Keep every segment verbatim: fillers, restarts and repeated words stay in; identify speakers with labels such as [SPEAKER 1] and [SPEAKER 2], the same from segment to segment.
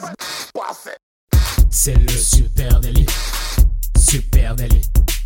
[SPEAKER 1] C'est le super délit. Super délit.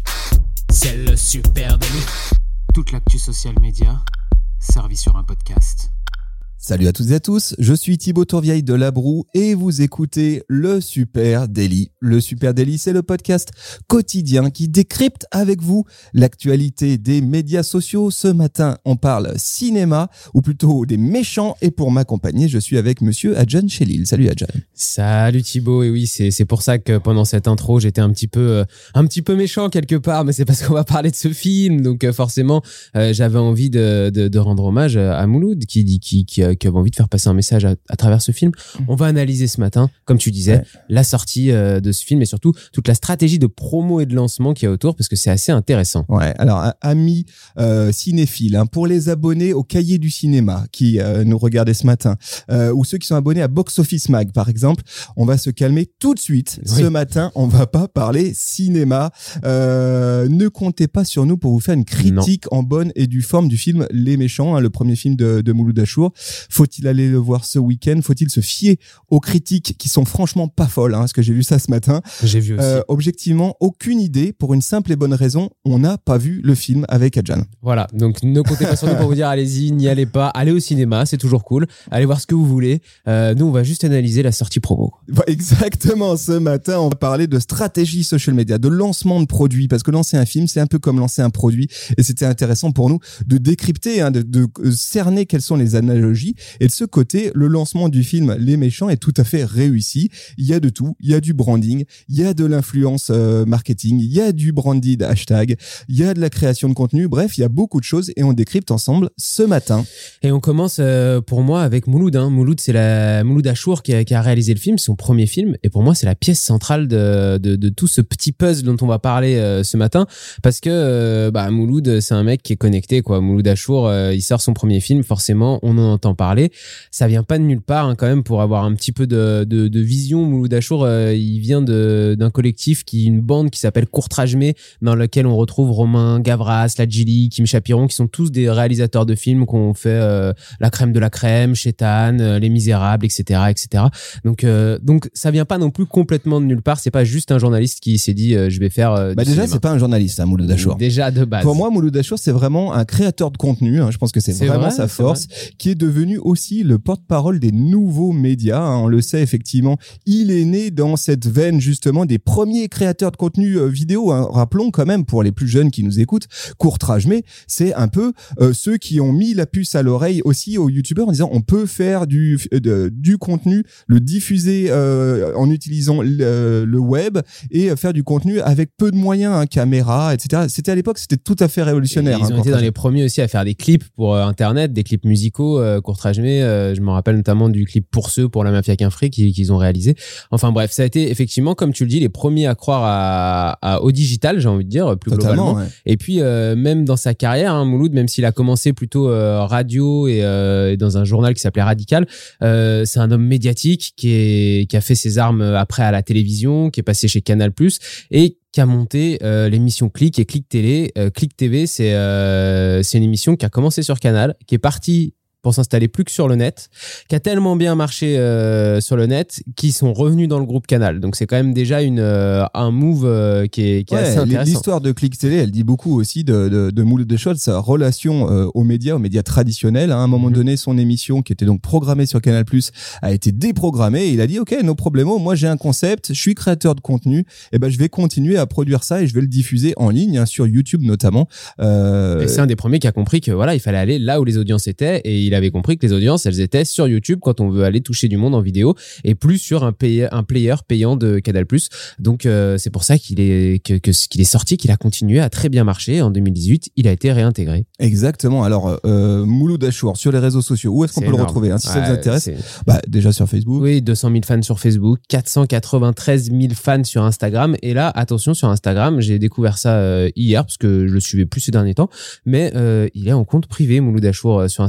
[SPEAKER 1] C'est le super délit. Toute l'actu social média servie sur un podcast.
[SPEAKER 2] Salut à toutes et à tous, je suis Thibaut Tourvieille de La Broue et vous écoutez le Super Daily. Le Super Daily, c'est le podcast quotidien qui décrypte avec vous l'actualité des médias sociaux. Ce matin, on parle cinéma, ou plutôt des méchants, et pour m'accompagner, je suis avec monsieur Adjan Chelil. Salut Adjan.
[SPEAKER 3] Salut Thibaut, et oui, c'est, c'est pour ça que pendant cette intro, j'étais un petit peu, euh, un petit peu méchant quelque part, mais c'est parce qu'on va parler de ce film, donc euh, forcément, euh, j'avais envie de, de, de rendre hommage à Mouloud, qui, qui, qui, qui qui avait envie de faire passer un message à, à travers ce film. On va analyser ce matin, comme tu disais, ouais. la sortie euh, de ce film et surtout toute la stratégie de promo et de lancement qu'il y a autour, parce que c'est assez intéressant.
[SPEAKER 2] Ouais, alors amis euh, cinéphiles, hein, pour les abonnés au Cahier du cinéma qui euh, nous regardaient ce matin, euh, ou ceux qui sont abonnés à Box Office Mag par exemple, on va se calmer tout de suite. Oui. Ce matin, on va pas parler cinéma. Euh, ne comptez pas sur nous pour vous faire une critique non. en bonne et due forme du film Les Méchants, hein, le premier film de, de Mouloud Achour. Faut-il aller le voir ce week-end? Faut-il se fier aux critiques qui sont franchement pas folles, hein, parce que j'ai vu ça ce matin.
[SPEAKER 3] J'ai vu aussi.
[SPEAKER 2] Euh, objectivement, aucune idée, pour une simple et bonne raison, on n'a pas vu le film avec Adjan.
[SPEAKER 3] Voilà, donc ne comptez pas sur nous pour vous dire allez-y, n'y allez pas, allez au cinéma, c'est toujours cool, allez voir ce que vous voulez. Euh, nous, on va juste analyser la sortie promo.
[SPEAKER 2] Bah, exactement, ce matin, on va parler de stratégie social media, de lancement de produits, parce que lancer un film, c'est un peu comme lancer un produit, et c'était intéressant pour nous de décrypter, hein, de, de cerner quelles sont les analogies. Et de ce côté, le lancement du film Les Méchants est tout à fait réussi. Il y a de tout. Il y a du branding, il y a de l'influence euh, marketing, il y a du branded hashtag, il y a de la création de contenu. Bref, il y a beaucoup de choses et on décrypte ensemble ce matin.
[SPEAKER 3] Et on commence euh, pour moi avec Mouloud. Hein. Mouloud, c'est la Mouloud Achour qui a, qui a réalisé le film, son premier film. Et pour moi, c'est la pièce centrale de, de, de tout ce petit puzzle dont on va parler euh, ce matin. Parce que euh, bah, Mouloud, c'est un mec qui est connecté, quoi. Mouloud Achour, euh, il sort son premier film, forcément, on en entend parler. Ça vient pas de nulle part, hein, quand même, pour avoir un petit peu de, de, de vision. Mouloud Achour, euh, il vient de, d'un collectif, qui une bande qui s'appelle Courtrajmé, dans lequel on retrouve Romain Gavras, Ladjili, Kim Chapiron, qui sont tous des réalisateurs de films qui ont fait euh, La Crème de la Crème, Chétane, euh, Les Misérables, et cetera, et cetera. Donc, euh, donc ça vient pas non plus complètement de nulle part. C'est pas juste un journaliste qui s'est dit euh, je vais faire. Euh,
[SPEAKER 2] bah
[SPEAKER 3] du
[SPEAKER 2] déjà,
[SPEAKER 3] cinéma.
[SPEAKER 2] C'est pas un journaliste, hein, Mouloud Achour.
[SPEAKER 3] Déjà de base.
[SPEAKER 2] Pour moi, Mouloud Achour, c'est vraiment un créateur de contenu. Hein, je pense que c'est, c'est vraiment vrai, sa force, qui est devenu aussi le porte-parole des nouveaux médias. Hein, on le sait effectivement, il est né dans cette veine justement des premiers créateurs de contenu euh, vidéo. Hein. Rappelons quand même, pour les plus jeunes qui nous écoutent, Courtrajmé, c'est un peu euh, ceux qui ont mis la puce à l'oreille aussi aux youtubeurs en disant on peut faire du de, du contenu, le diffuser euh, en utilisant le, le web et faire du contenu avec peu de moyens, hein, caméra, et cetera. C'était à l'époque, c'était tout à fait révolutionnaire.
[SPEAKER 3] Et ils ont hein, été dans les premiers aussi à faire des clips pour euh, internet, des clips musicaux. Euh, Courtrajmé, euh, je me rappelle notamment du clip Pour ceux, pour la Mafia qu'un fric qu'ils, qu'ils ont réalisé. Enfin bref, ça a été effectivement, comme tu le dis, les premiers à croire à, à, au digital, j'ai envie de dire, plus
[SPEAKER 2] Totalement,
[SPEAKER 3] globalement.
[SPEAKER 2] Ouais.
[SPEAKER 3] Et puis euh, même dans sa carrière, hein, Mouloud, même s'il a commencé plutôt euh, radio et, euh, et dans un journal qui s'appelait Radical, euh, c'est un homme médiatique qui, est, qui a fait ses armes après à la télévision, qui est passé chez Canal plus, et qui a monté euh, l'émission Click et Click Télé. Euh, Click T V, c'est, euh, c'est une émission qui a commencé sur Canal, qui est partie pour s'installer plus que sur le net, qui a tellement bien marché euh, sur le net, qu'ils sont revenus dans le groupe Canal. Donc c'est quand même déjà une, euh, un move euh, qui est, qui est
[SPEAKER 2] ouais,
[SPEAKER 3] assez intéressant.
[SPEAKER 2] L'histoire de Click Télé, elle dit beaucoup aussi de, de, de Mouloud Achour, de sa relation euh, aux médias, aux médias traditionnels. À un moment mmh. donné, son émission, qui était donc programmée sur Canal plus, a été déprogrammée. Et il a dit, OK, no problemo, moi j'ai un concept, je suis créateur de contenu, et ben je vais continuer à produire ça et je vais le diffuser en ligne, hein, sur YouTube notamment. Euh...
[SPEAKER 3] Et c'est un des premiers qui a compris que voilà, il fallait aller là où les audiences étaient, et il avait compris que les audiences, elles étaient sur YouTube quand on veut aller toucher du monde en vidéo, et plus sur un, pay- un player payant de Canal plus. Donc euh, c'est pour ça qu'il est que, que qu'il est sorti, qu'il a continué à très bien marcher. En deux mille dix-huit, il a été réintégré.
[SPEAKER 2] Exactement. Alors euh, Mouloud Achour sur les réseaux sociaux, où est-ce qu'on c'est peut énorme. Le retrouver, hein, si ouais, ça vous intéresse? C'est... Bah déjà sur Facebook.
[SPEAKER 3] Oui, deux cent mille fans sur Facebook, quatre cent quatre-vingt-treize mille fans sur Instagram. Et là, attention, sur Instagram, j'ai découvert ça euh, hier parce que je le suivais plus ces derniers temps, mais euh, il est en compte privé, Mouloud Achour, euh, sur Instagram.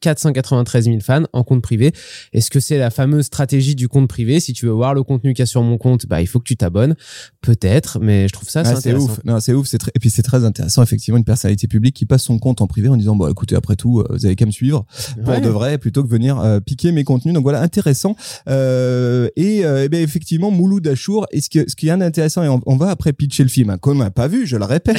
[SPEAKER 3] quatre cent quatre-vingt-treize mille fans en compte privé. Est-ce que c'est la fameuse stratégie du compte privé? Si tu veux voir le contenu qu'il y a sur mon compte, bah il faut que tu t'abonnes. Peut-être, mais je trouve ça
[SPEAKER 2] ah,
[SPEAKER 3] c'est intéressant.
[SPEAKER 2] Ouf. Non, c'est ouf. C'est très... Et puis c'est très intéressant effectivement, une personnalité publique qui passe son compte en privé en disant bon écoutez, après tout vous avez qu'à me suivre pour ouais. de vrai plutôt que venir euh, piquer mes contenus. Donc voilà, intéressant. Euh, et, euh, et ben effectivement, Mouloud Achour. Et ce qui ce qui est intéressant, et on, on va après pitcher le film, hein, comme on n'a pas vu, je le répète.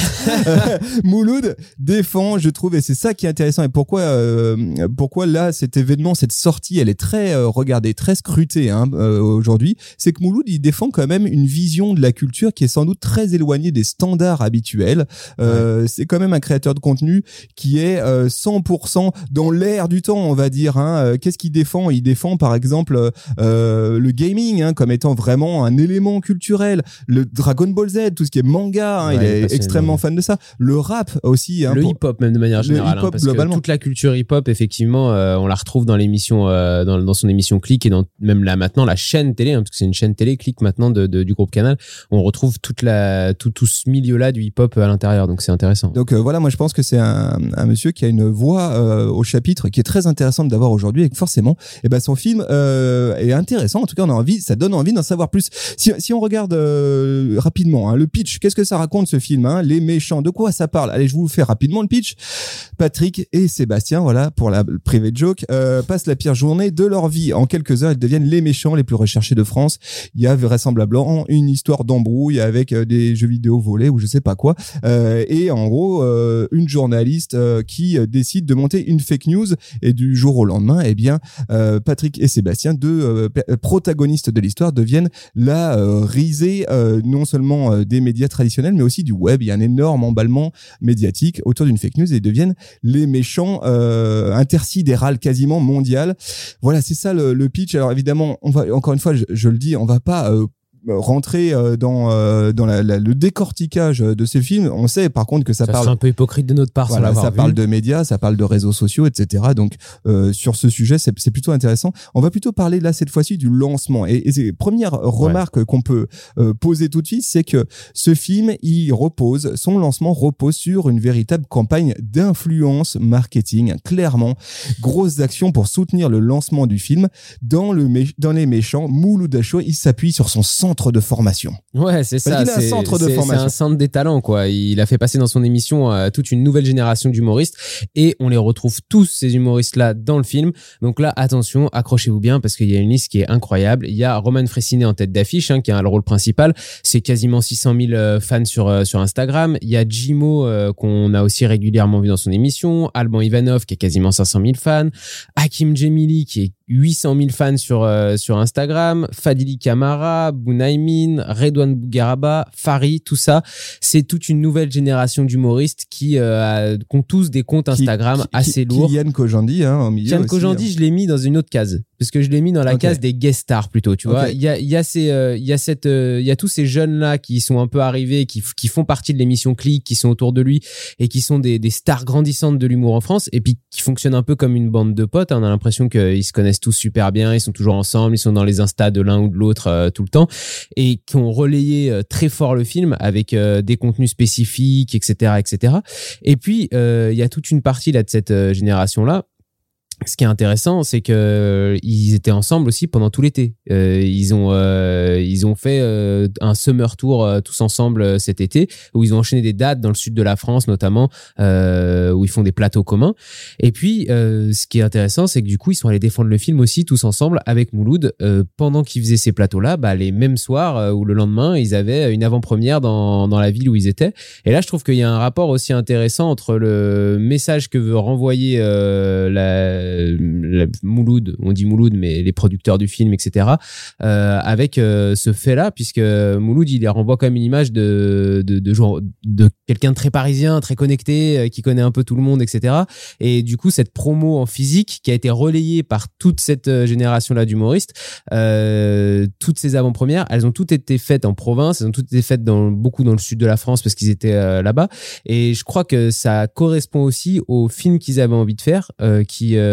[SPEAKER 2] Mouloud défend, je trouve, et c'est ça qui est intéressant. Et pourquoi euh, pourquoi là cet événement, cette sortie, elle est très euh, regardée, très scrutée hein, euh, aujourd'hui. C'est que Mouloud il défend quand même une vision de la culture qui est sans doute très éloignée des standards habituels. Euh, ouais. C'est quand même un créateur de contenu qui est euh, cent pour cent dans l'air du temps, on va dire. Hein. Qu'est-ce qu'il défend? Il défend par exemple euh, le gaming hein, comme étant vraiment un élément culturel. Le Dragon Ball Z, tout ce qui est manga, hein, ouais, il est extrêmement fan de ça. Le rap aussi. Hein,
[SPEAKER 3] le
[SPEAKER 2] pour...
[SPEAKER 3] hip-hop même de manière générale. Hein, parce globalement. Que toute la culture hip-hop, effectivement, euh, on la retrouve dans l'émission, euh, dans, dans son émission Click et dans même là maintenant la chaîne télé, hein, parce que c'est une chaîne télé Click maintenant de, de, du groupe Canal. On retrouve toute la, tout, tout ce milieu-là du hip-hop à l'intérieur, donc c'est intéressant.
[SPEAKER 2] Donc euh, voilà, moi je pense que c'est un, un monsieur qui a une voix euh, au chapitre qui est très intéressante d'avoir aujourd'hui et que forcément, eh ben son film euh, est intéressant. En tout cas, on a envie, ça donne envie d'en savoir plus. Si, si on regarde euh, rapidement hein, le pitch, qu'est-ce que ça raconte ce film hein, Les méchants, de quoi ça parle? Allez, je vous fais rapidement le pitch. Patrick et Sébastien, voilà pour la private joke, euh, passent la pire journée de leur vie. En quelques heures, ils deviennent les méchants les plus recherchés de France. Il y a vraisemblablement une histoire d'embrouille avec euh, des jeux vidéo volés ou je sais pas quoi. Euh, et en gros, euh, une journaliste euh, qui euh, décide de monter une fake news et du jour au lendemain, eh bien, euh, Patrick et Sébastien, deux euh, p- protagonistes de l'histoire, deviennent la euh, risée euh, non seulement euh, des médias traditionnels, mais aussi du web. Il y a un énorme emballement médiatique autour d'une fake news et ils deviennent les méchants euh, intersidéral quasiment mondial. Voilà, c'est ça le, le pitch. Alors évidemment, on va encore une fois, je, je le dis, on va pas euh, rentrer dans euh, dans la, la, le décortiquage de ces films. On sait par contre que ça, ça parle.
[SPEAKER 3] C'est un peu hypocrite de notre part.
[SPEAKER 2] Voilà, ça
[SPEAKER 3] vu.
[SPEAKER 2] parle de médias, ça parle de réseaux sociaux, et cetera. Donc euh, sur ce sujet, c'est, c'est plutôt intéressant. On va plutôt parler là cette fois-ci du lancement. Et, et c'est première remarque ouais. qu'on peut euh, poser tout de suite, c'est que ce film, il repose, son lancement repose sur une véritable campagne d'influence marketing. Clairement, grosses actions pour soutenir le lancement du film. Dans le mé- dans les méchants, Mouloud Achour, il s'appuie sur son centre de formation.
[SPEAKER 3] Ouais, c'est ça.
[SPEAKER 2] C'est,
[SPEAKER 3] c'est,
[SPEAKER 2] un centre de
[SPEAKER 3] c'est,
[SPEAKER 2] formation.
[SPEAKER 3] c'est un centre des talents, quoi. Il a fait passer dans son émission euh, toute une nouvelle génération d'humoristes et on les retrouve tous, ces humoristes-là, dans le film. Donc là, attention, accrochez-vous bien parce qu'il y a une liste qui est incroyable. Il y a Roman Frécinet en tête d'affiche, hein, qui a le rôle principal. C'est quasiment six cent mille euh, fans sur, euh, sur Instagram. Il y a Jimo, euh, qu'on a aussi régulièrement vu dans son émission. Alban Ivanov, qui a quasiment cinq cent mille fans. Hakim Djemili, qui est huit cent mille fans sur euh, sur Instagram, Fadili Camara, Bounaïmin, Redouane Bougaraba, Fari, tout ça, c'est toute une nouvelle génération d'humoristes qui, euh, a, qui ont tous des comptes Instagram qui, qui, assez
[SPEAKER 2] qui,
[SPEAKER 3] lourds.
[SPEAKER 2] Kylian Kojandi, hein, au milieu.
[SPEAKER 3] Kylian Kojandi, hein. Je l'ai mis dans une autre case parce que je l'ai mis dans la okay. case des guest stars plutôt, tu vois. Okay. Il y a il y a ces euh, il y a cette euh, il y a tous ces jeunes là qui sont un peu arrivés, qui qui font partie de l'émission Click, qui sont autour de lui et qui sont des des stars grandissantes de l'humour en France et puis qui fonctionnent un peu comme une bande de potes. Hein. On a l'impression qu'ils se connaissent tous super bien, ils sont toujours ensemble, ils sont dans les instas de l'un ou de l'autre euh, tout le temps et qui ont relayé euh, très fort le film avec euh, des contenus spécifiques, et cetera, et cetera. Et puis euh, il y a toute une partie là de cette euh, génération là. Ce qui est intéressant, c'est que euh, ils étaient ensemble aussi pendant tout l'été. Euh, ils ont euh, ils ont fait euh, un summer tour euh, tous ensemble euh, cet été où ils ont enchaîné des dates dans le sud de la France notamment euh, où ils font des plateaux communs. Et puis euh, ce qui est intéressant, c'est que du coup ils sont allés défendre le film aussi tous ensemble avec Mouloud euh, pendant qu'ils faisaient ces plateaux-là. Bah les mêmes soirs euh, ou le lendemain, ils avaient une avant-première dans dans la ville où ils étaient. Et là, je trouve qu'il y a un rapport aussi intéressant entre le message que veut renvoyer euh, la La, Mouloud, on dit Mouloud, mais les producteurs du film, et cetera, euh, avec euh, ce fait-là, puisque Mouloud, il renvoie quand même une image de de de, genre, de quelqu'un de très parisien, très connecté, euh, qui connaît un peu tout le monde, et cetera. Et du coup, cette promo en physique qui a été relayée par toute cette génération-là d'humoristes, euh, toutes ces avant-premières, elles ont toutes été faites en province, elles ont toutes été faites dans beaucoup dans le sud de la France parce qu'ils étaient euh, là-bas. Et je crois que ça correspond aussi au film qu'ils avaient envie de faire, euh, qui euh,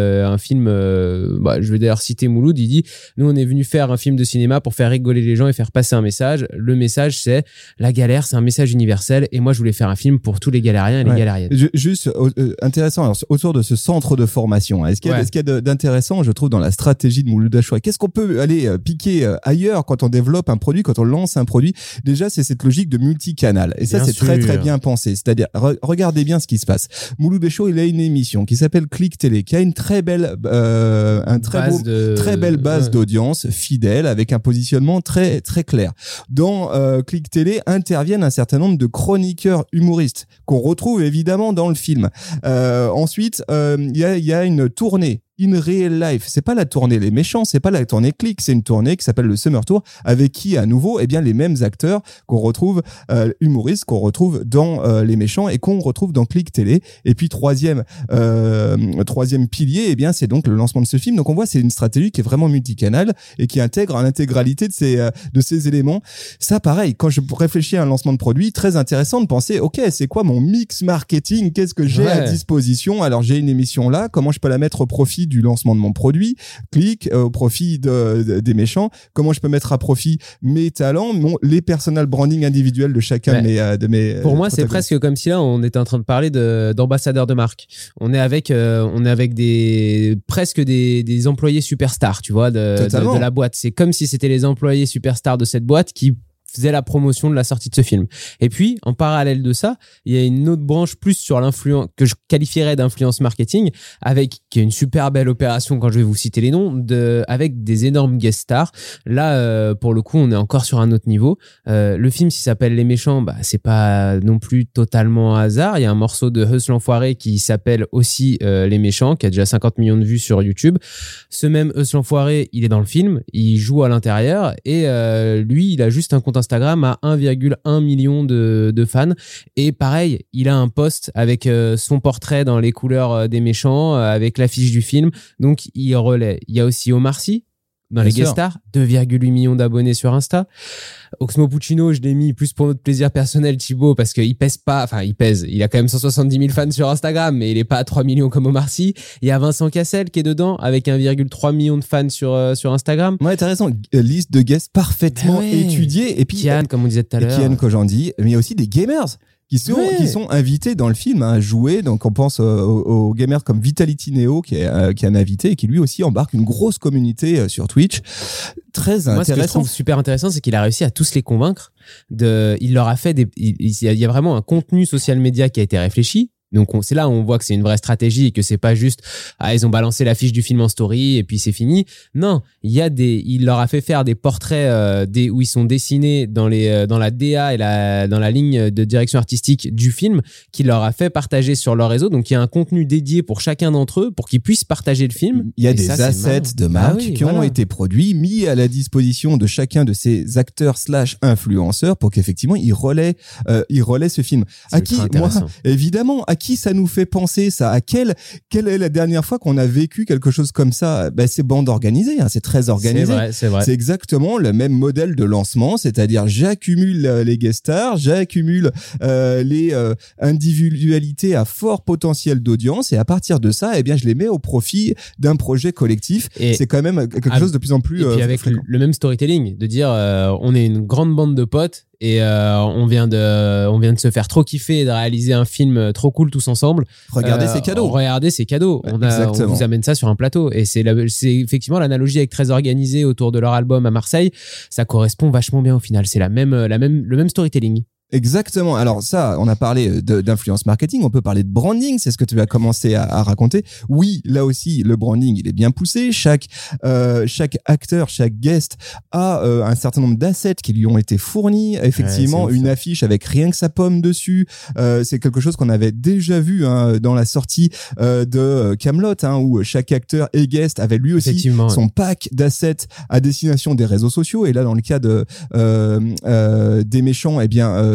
[SPEAKER 3] euh, un film. Euh, bah, je vais d'ailleurs citer Mouloud. Il dit nous on est venu faire un film de cinéma pour faire rigoler les gens et faire passer un message. Le message c'est la galère, c'est un message universel. Et moi je voulais faire un film pour tous les galériens et les
[SPEAKER 2] ouais.
[SPEAKER 3] galériennes.
[SPEAKER 2] Je, juste euh, intéressant alors, autour de ce centre de formation. Hein, est-ce qu'il y a,
[SPEAKER 3] ouais.
[SPEAKER 2] est-ce qu'il y a d'intéressant, je trouve, dans la stratégie de Mouloud Achour? Qu'est-ce qu'on peut aller euh, piquer euh, ailleurs quand on développe un produit, quand on lance un produit? Déjà, c'est cette logique de multicanal. Et ça, bien c'est sûr. très très bien pensé. C'est-à-dire, re- regardez bien ce qui se passe. Mouloud Achour, il a une émission qui s'appelle Click Télé, qui a une très belle, euh, un très beau, de... très belle base ouais. d'audience fidèle avec un positionnement très très clair. Dans euh, Click Télé interviennent un certain nombre de chroniqueurs humoristes qu'on retrouve évidemment dans le film. Euh, ensuite, il euh, y a il y a une tournée in real life. C'est pas la tournée Les Méchants, c'est pas la tournée Click, c'est une tournée qui s'appelle le Summer Tour, avec qui à nouveau, eh bien les mêmes acteurs qu'on retrouve euh, humoristes qu'on retrouve dans euh, Les Méchants et qu'on retrouve dans Click Télé. Et puis troisième euh, troisième pilier, eh bien c'est donc le lancement de ce film. Donc on voit c'est une stratégie qui est vraiment multicanal et qui intègre l'intégralité de ces euh, de ces éléments. Ça pareil, quand je réfléchis à un lancement de produit, très intéressant de penser OK, c'est quoi mon mix marketing? Qu'est-ce que j'ai ouais. à disposition? Alors j'ai une émission là, comment je peux la mettre au profit du lancement de mon produit, Click, euh, au profit de, de, des méchants, comment je peux mettre à profit mes talents, mon, les personal branding individuels de chacun ouais. de mes, euh, de mes
[SPEAKER 3] Pour euh, moi, c'est presque comme si là, on était en train de parler de, d'ambassadeurs de marque. On est avec, euh, on est avec des, presque des, des employés superstars, tu vois, de, de, de la boîte. C'est comme si c'était les employés superstars de cette boîte qui faisait la promotion de la sortie de ce film. Et puis, en parallèle de ça, il y a une autre branche plus sur l'influence, que je qualifierais d'influence marketing, avec, qui est une super belle opération quand je vais vous citer les noms, de, avec des énormes guest stars. Là, euh, pour le coup, on est encore sur un autre niveau. Euh, le film, s'il s'appelle Les Méchants, bah, c'est pas non plus totalement hasard. Il y a un morceau de Huss l'Enfoiré qui s'appelle aussi euh, Les Méchants, qui a déjà cinquante millions de vues sur YouTube. Ce même Huss l'Enfoiré, il est dans le film, il joue à l'intérieur, et euh, lui, il a juste un compte Instagram à un virgule un million de, de fans. Et pareil, il a un post avec euh, son portrait dans les couleurs euh, des méchants, euh, avec l'affiche du film. Donc, il relaie. Il y a aussi Omar Sy dans Bien les guest stars, deux virgule huit millions d'abonnés sur Insta. Oxmo Puccino, je l'ai mis plus pour notre plaisir personnel, Thibaut, parce qu'il pèse pas, enfin, il pèse, il a quand même cent soixante-dix mille fans sur Instagram, mais il est pas à trois millions comme Omar Sy. Il y a Vincent Cassel qui est dedans, avec un virgule trois million de fans sur, euh, sur Instagram.
[SPEAKER 2] Ouais, t'as raison. Liste de guests parfaitement ben ouais. étudiée. Et puis,
[SPEAKER 3] Kian, comme on disait tout à l'heure.
[SPEAKER 2] Kian Kojandi, mais il y a aussi des gamers. Qui sont, ouais. qui sont invités dans le film à jouer. Donc, on pense aux, aux gamers comme Vitality Neo, qui est, euh, qui est un invité et qui lui aussi embarque une grosse communauté euh, sur Twitch. Très intéressant.
[SPEAKER 3] Moi, ce que je trouve super intéressant, c'est qu'il a réussi à tous les convaincre. De, il leur a fait des, il, il y a vraiment un contenu social media qui a été réfléchi. Donc on, c'est là où on voit que c'est une vraie stratégie et que c'est pas juste ah ils ont balancé l'affiche du film en story et puis c'est fini. Non, il y a des, il leur a fait faire des portraits euh, des, où ils sont dessinés dans les euh, dans la D A et la dans la ligne de direction artistique du film, qu'il leur a fait partager sur leur réseau. Donc il y a un contenu dédié pour chacun d'entre eux pour qu'ils puissent partager le film.
[SPEAKER 2] Il y a
[SPEAKER 3] et
[SPEAKER 2] des
[SPEAKER 3] ça,
[SPEAKER 2] assets de marque ah oui, qui voilà. ont été produits, mis à la disposition de chacun de ces acteurs slash influenceurs pour qu'effectivement ils relaient euh, ils relaient ce film. C'est à qui moi évidemment à qui ça nous fait penser ça? À quelle quelle est la dernière fois qu'on a vécu quelque chose comme ça? Ben c'est bande organisée, hein, c'est très organisé.
[SPEAKER 3] C'est vrai, c'est vrai.
[SPEAKER 2] C'est exactement le même modèle de lancement, c'est-à-dire j'accumule les guest stars, j'accumule euh, les euh, individualités à fort potentiel d'audience et à partir de ça, eh bien je les mets au profit d'un projet collectif. Et c'est quand même quelque à, chose de plus en plus.
[SPEAKER 3] Et puis
[SPEAKER 2] euh,
[SPEAKER 3] avec le, le même storytelling, de dire euh, on est une grande bande de potes. Et euh, on vient de, on vient de se faire trop kiffer et de réaliser un film trop cool tous ensemble.
[SPEAKER 2] Regardez
[SPEAKER 3] euh,
[SPEAKER 2] ces cadeaux.
[SPEAKER 3] Regardez ces cadeaux. On, a, on vous amène ça sur un plateau. Et c'est, la, c'est effectivement l'analogie avec Très Organisé autour de leur album à Marseille. Ça correspond vachement bien au final. C'est la même, la même, le même storytelling.
[SPEAKER 2] Exactement. Alors ça, on a parlé de, d'influence marketing, on peut parler de branding, c'est ce que tu vas commencer à, à raconter. Oui, là aussi, le branding, il est bien poussé. Chaque euh, chaque acteur, chaque guest a euh, un certain nombre d'assets qui lui ont été fournis. Effectivement, ouais, une affiche avec rien que sa pomme dessus. Euh, c'est quelque chose qu'on avait déjà vu hein, dans la sortie euh, de Kaamelott, hein, où chaque acteur et guest avait lui aussi son pack d'assets à destination des réseaux sociaux. Et là, dans le cas de euh, euh, des méchants, eh bien euh,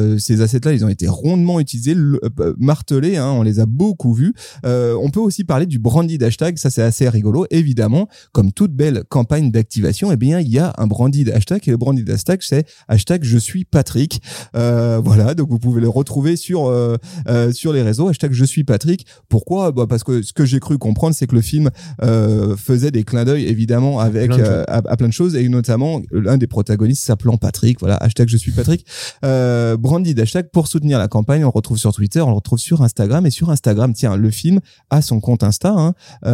[SPEAKER 2] euh, ces assets-là, ils ont été rondement utilisés, le, euh, martelés, hein, on les a beaucoup vus. Euh, on peut aussi parler du branded hashtag, ça c'est assez rigolo. Évidemment, comme toute belle campagne d'activation, eh bien il y a un branded hashtag et le branded hashtag c'est hashtag je suis Patrick. Euh, voilà, donc vous pouvez le retrouver sur euh, euh, sur les réseaux, hashtag je suis Patrick. Pourquoi ? Bah parce que ce que j'ai cru comprendre, c'est que le film euh, faisait des clins d'œil évidemment avec euh, à, à plein de choses et notamment l'un des protagonistes s'appelant Patrick. Voilà, hashtag je suis Patrick. Euh, branded hashtag pour soutenir la campagne, on le retrouve sur Twitter, on le retrouve sur Instagram et sur Instagram, tiens, le film a son compte Insta, hein,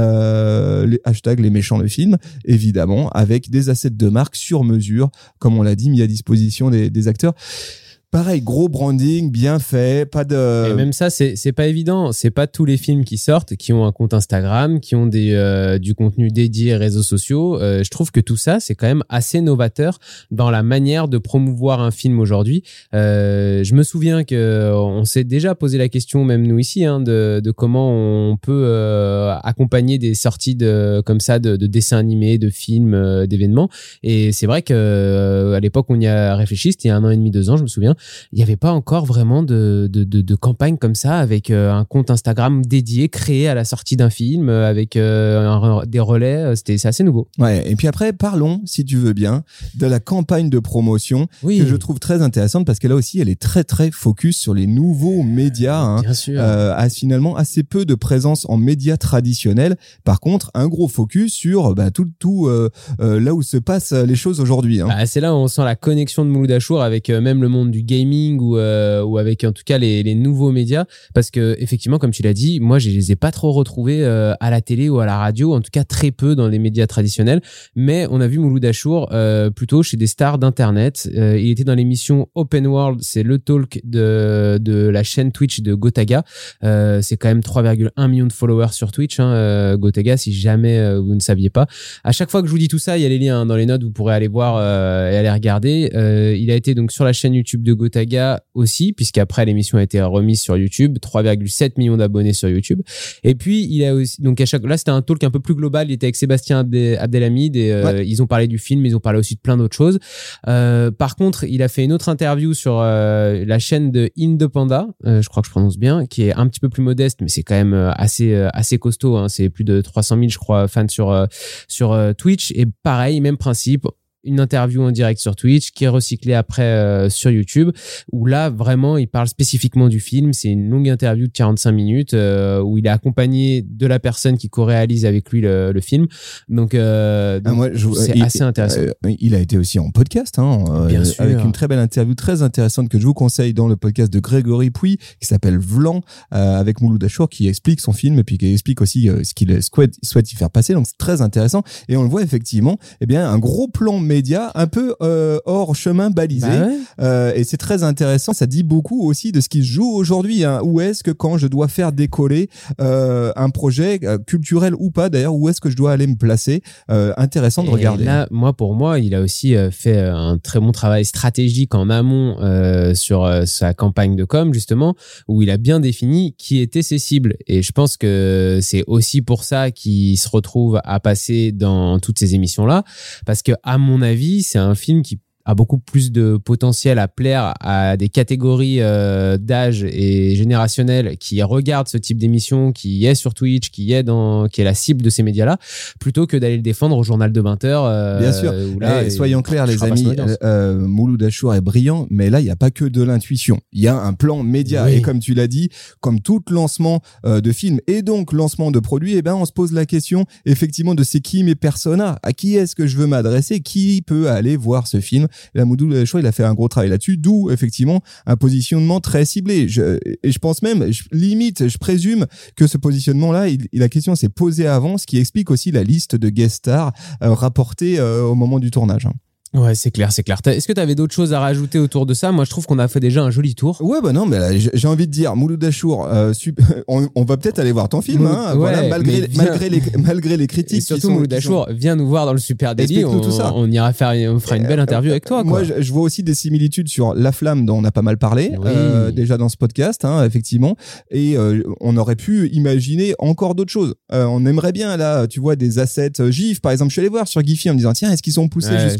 [SPEAKER 2] euh, les hashtags les méchants le film, évidemment, avec des assets de marque sur mesure, comme on l'a dit, mis à disposition des, des acteurs. Pareil, gros branding, bien fait, pas de...
[SPEAKER 3] Et même ça, c'est, c'est pas évident. C'est pas tous les films qui sortent, qui ont un compte Instagram, qui ont des, euh, du contenu dédié réseaux sociaux. Euh, je trouve que tout ça, c'est quand même assez novateur dans la manière de promouvoir un film aujourd'hui. Euh, je me souviens que on s'est déjà posé la question, même nous ici, hein, de, de comment on peut euh, accompagner des sorties de, comme ça, de, de dessins animés, de films, euh, d'événements. Et c'est vrai que euh, à l'époque, on y a réfléchi, c'était il y a un an et demi, deux ans, je me souviens. Il n'y avait pas encore vraiment de, de, de, de campagne comme ça avec euh, un compte Instagram dédié, créé à la sortie d'un film, euh, avec euh, un, des relais. C'était, c'est assez nouveau.
[SPEAKER 2] Ouais. Et puis après, parlons, si tu veux bien, de la campagne de promotion oui. que je trouve très intéressante parce que là aussi, elle est très, très focus sur les nouveaux médias. Hein,
[SPEAKER 3] bien sûr.
[SPEAKER 2] Euh, a finalement assez peu de présence en médias traditionnels. Par contre, un gros focus sur bah, tout, tout euh, euh, là où se passent les choses aujourd'hui. Hein.
[SPEAKER 3] Bah, c'est là où on sent la connexion de Mouloud Achour avec euh, même le monde du gaming ou euh, ou avec en tout cas les les nouveaux médias parce que effectivement comme tu l'as dit, moi je les ai pas trop retrouvés euh, à la télé ou à la radio, en tout cas très peu dans les médias traditionnels, mais on a vu Mouloud Achour euh, plutôt chez des stars d'internet. Euh, il était dans l'émission Open World, c'est le talk de de la chaîne Twitch de Gotaga. Euh, c'est quand même trois virgule un millions de followers sur Twitch, hein, euh, Gotaga, si jamais euh, vous ne saviez pas. À chaque fois que je vous dis tout ça, il y a les liens hein, dans les notes, vous pourrez aller voir euh, et aller regarder. Euh, il a été donc sur la chaîne YouTube de Gotaga aussi, puisqu'après l'émission a été remise sur YouTube, trois virgule sept millions d'abonnés sur YouTube. Et puis il a aussi, donc à chaque, là c'était un talk un peu plus global, il était avec Sébastien Abdel, Abdelhamid et euh, ouais. ils ont parlé du film, ils ont parlé aussi de plein d'autres choses. Euh, par contre, il a fait une autre interview sur euh, la chaîne de Indepanda, euh, je crois que je prononce bien, qui est un petit peu plus modeste, mais c'est quand même assez assez costaud. Hein, c'est plus de trois cent mille, je crois, fans sur euh, sur euh, Twitch. Et pareil, même principe. Une interview en direct sur Twitch qui est recyclée après euh, sur YouTube où là vraiment il parle spécifiquement du film. C'est une longue interview de quarante-cinq minutes euh, où il est accompagné de la personne qui co-réalise avec lui le, le film. Donc, euh, donc ah, moi, je, c'est
[SPEAKER 2] il,
[SPEAKER 3] assez intéressant.
[SPEAKER 2] Euh, il a été aussi en podcast hein, euh,
[SPEAKER 3] Bien sûr.
[SPEAKER 2] Avec une très belle interview très intéressante que je vous conseille dans le podcast de Grégory Pouy qui s'appelle Vlan euh, avec Mouloud Achour qui explique son film et puis qui explique aussi euh, ce qu'il souhaite, souhaite y faire passer. Donc c'est très intéressant et on le voit effectivement, eh bien un gros plan média un peu euh, hors chemin balisé bah ouais. euh, et c'est très intéressant, ça dit beaucoup aussi de ce qui se joue aujourd'hui hein. Où est-ce que quand je dois faire décoller euh, un projet euh, culturel ou pas d'ailleurs, où est-ce que je dois aller me placer, euh, intéressant de
[SPEAKER 3] et
[SPEAKER 2] regarder.
[SPEAKER 3] Là, moi pour moi il a aussi euh, fait un très bon travail stratégique en amont euh, sur euh, sa campagne de com justement, où il a bien défini qui étaient ses cibles et je pense que c'est aussi pour ça qu'il se retrouve à passer dans toutes ces émissions là, parce que à mon avis c'est un film qui a beaucoup plus de potentiel à plaire à des catégories euh, d'âge et générationnelles qui regardent ce type d'émission, qui est sur Twitch, qui est dans, qui est la cible de ces médias-là, plutôt que d'aller le défendre au journal de vingt heures. Euh,
[SPEAKER 2] Bien sûr. Là, et soyons clairs, les amis, euh, Mouloud Achour est brillant, mais là, il n'y a pas que de l'intuition. Il y a un plan média. Oui. Et comme tu l'as dit, comme tout lancement euh, de film et donc lancement de produit, eh ben, on se pose la question, effectivement, de c'est qui mes personas? À qui est-ce que je veux m'adresser? Qui peut aller voir ce film? La Mouloud Achour, il a fait un gros travail là-dessus, d'où effectivement un positionnement très ciblé. Je, et je pense même, je, limite, je présume que ce positionnement-là, il, la question s'est posée avant, ce qui explique aussi la liste de guest stars euh, rapportée euh, au moment du tournage. Hein.
[SPEAKER 3] Ouais, c'est clair, c'est clair. Est-ce que tu avais d'autres choses à rajouter autour de ça? Moi, je trouve qu'on a fait déjà un joli tour.
[SPEAKER 2] Ouais, bah non, mais là, j'ai envie de dire, Mouloud Achour, euh, on, on va peut-être aller voir ton film, Mouloud, hein, ouais, voilà, malgré, viens... malgré, les, malgré les critiques. Et
[SPEAKER 3] surtout, Mouloud Achour, sont... viens nous voir dans le Super Daily. On,
[SPEAKER 2] tout ça.
[SPEAKER 3] on ira faire, on fera une belle interview avec toi. Quoi.
[SPEAKER 2] Moi, je, je vois aussi des similitudes sur La Flamme, dont on a pas mal parlé, oui. euh, déjà dans ce podcast, hein, effectivement. Et euh, on aurait pu imaginer encore d'autres choses. Euh, on aimerait bien, là, tu vois, des assets GIF, par exemple. Je suis allé voir sur Giphy en me disant, tiens, est-ce qu'ils sont poussés ouais, jusque-là, jusque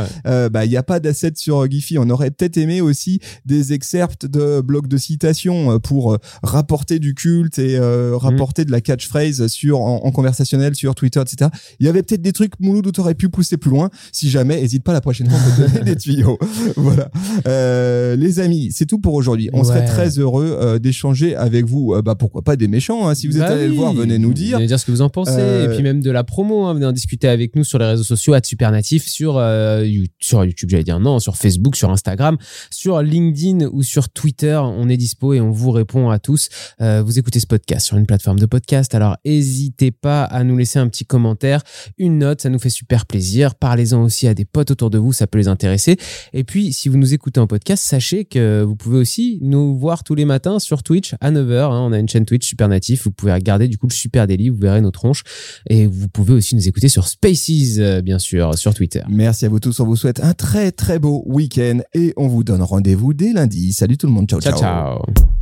[SPEAKER 2] euh, bah il y a pas d'assets sur Giphy. On aurait peut-être aimé aussi des excerpts de blocs de citations pour euh, rapporter du culte et euh, rapporter mmh. de la catchphrase sur en, en conversationnel sur Twitter, et cetera. Il y avait peut-être des trucs, Mouloud, où t'aurais pu pousser plus loin. Si jamais, hésite pas la prochaine fois à te donner des tuyaux. Voilà. Euh, les amis, c'est tout pour aujourd'hui. On ouais. serait très heureux euh, d'échanger avec vous. Euh, bah pourquoi pas des méchants. Hein. Si vous êtes bah allés oui. le voir, venez nous dire.
[SPEAKER 3] Venez dire ce que vous en pensez. Euh... Et puis même de la promo. Hein. Venez en discuter avec nous sur les réseaux sociaux arobase supernatif, sur euh, sur YouTube, j'allais dire non, sur Facebook, sur Instagram, sur LinkedIn ou sur Twitter. On est dispo et on vous répond à tous. Euh, vous écoutez ce podcast sur une plateforme de podcast. Alors n'hésitez pas à nous laisser un petit commentaire, une note, ça nous fait super plaisir. Parlez-en aussi à des potes autour de vous, ça peut les intéresser. Et puis, si vous nous écoutez en podcast, sachez que vous pouvez aussi nous voir tous les matins sur Twitch à neuf heures. Hein. On a une chaîne Twitch Supernatif. Vous pouvez regarder du coup le Super Daily, vous verrez nos tronches. Et vous pouvez aussi nous écouter sur Spaces, euh, bien sûr, sur Twitter.
[SPEAKER 2] Merci à vous tous. On vous souhaite un très très beau week-end et on vous donne rendez-vous dès lundi. Salut tout le monde. Ciao, ciao.
[SPEAKER 3] Ciao, ciao.